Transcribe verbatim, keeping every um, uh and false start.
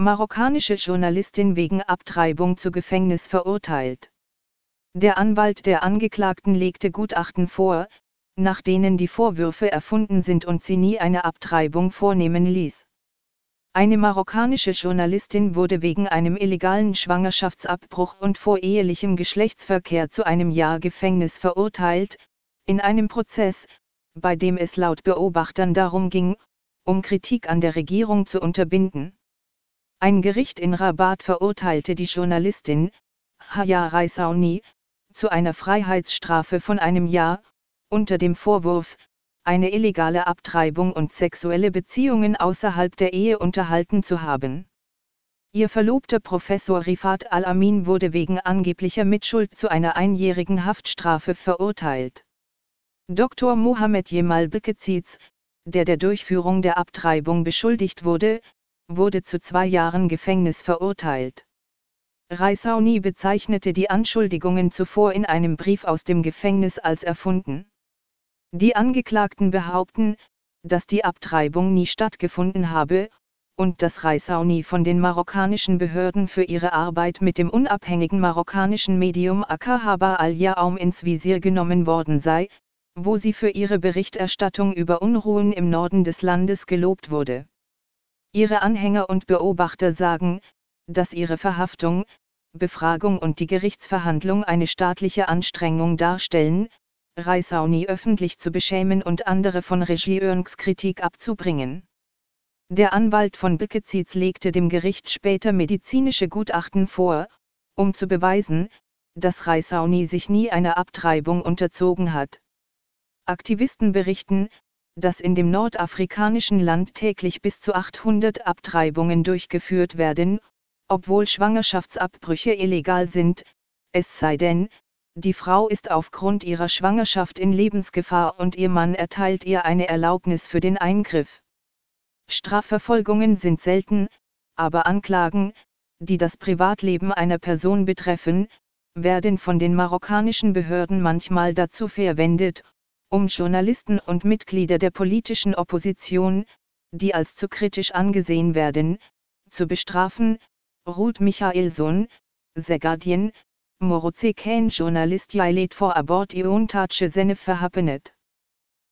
Marokkanische Journalistin wegen Abtreibung zu Gefängnis verurteilt. Der Anwalt der Angeklagten legte Gutachten vor, nach denen die Vorwürfe erfunden sind und sie nie eine Abtreibung vornehmen ließ. Eine marokkanische Journalistin wurde wegen einem illegalen Schwangerschaftsabbruch und vorehelichem Geschlechtsverkehr zu einem Jahr Gefängnis verurteilt, in einem Prozess, bei dem es laut Beobachtern darum ging, um Kritik an der Regierung zu unterbinden. Ein Gericht in Rabat verurteilte die Journalistin, Haya Reisaouni, zu einer Freiheitsstrafe von einem Jahr, unter dem Vorwurf, eine illegale Abtreibung und sexuelle Beziehungen außerhalb der Ehe unterhalten zu haben. Ihr Verlobter Professor Rifat Al-Amin wurde wegen angeblicher Mitschuld zu einer einjährigen Haftstrafe verurteilt. Doktor Mohammed Jemal Bekeziz, der der Durchführung der Abtreibung beschuldigt wurde, wurde zu zwei Jahren Gefängnis verurteilt. Reisaouni bezeichnete die Anschuldigungen zuvor in einem Brief aus dem Gefängnis als erfunden. Die Angeklagten behaupten, dass die Abtreibung nie stattgefunden habe, und dass Reisaouni von den marokkanischen Behörden für ihre Arbeit mit dem unabhängigen marokkanischen Medium Akahaba al-Yaoum ins Visier genommen worden sei, wo sie für ihre Berichterstattung über Unruhen im Norden des Landes gelobt wurde. Ihre Anhänger und Beobachter sagen, dass ihre Verhaftung, Befragung und die Gerichtsverhandlung eine staatliche Anstrengung darstellen, Reisaouni öffentlich zu beschämen und andere von Regierungs Kritik abzubringen. Der Anwalt von Bekeziz legte dem Gericht später medizinische Gutachten vor, um zu beweisen, dass Reisaouni sich nie einer Abtreibung unterzogen hat. Aktivisten berichten, dass in dem nordafrikanischen Land täglich bis zu achthundert Abtreibungen durchgeführt werden, obwohl Schwangerschaftsabbrüche illegal sind, es sei denn, die Frau ist aufgrund ihrer Schwangerschaft in Lebensgefahr und ihr Mann erteilt ihr eine Erlaubnis für den Eingriff. Strafverfolgungen sind selten, aber Anklagen, die das Privatleben einer Person betreffen, werden von den marokkanischen Behörden manchmal dazu verwendet, um Journalisten und Mitglieder der politischen Opposition, die als zu kritisch angesehen werden, zu bestrafen. Ruth Michaelson, The Guardian, Moroccan Journalist Yailet for Abort Ion Tache Senef verhappenet.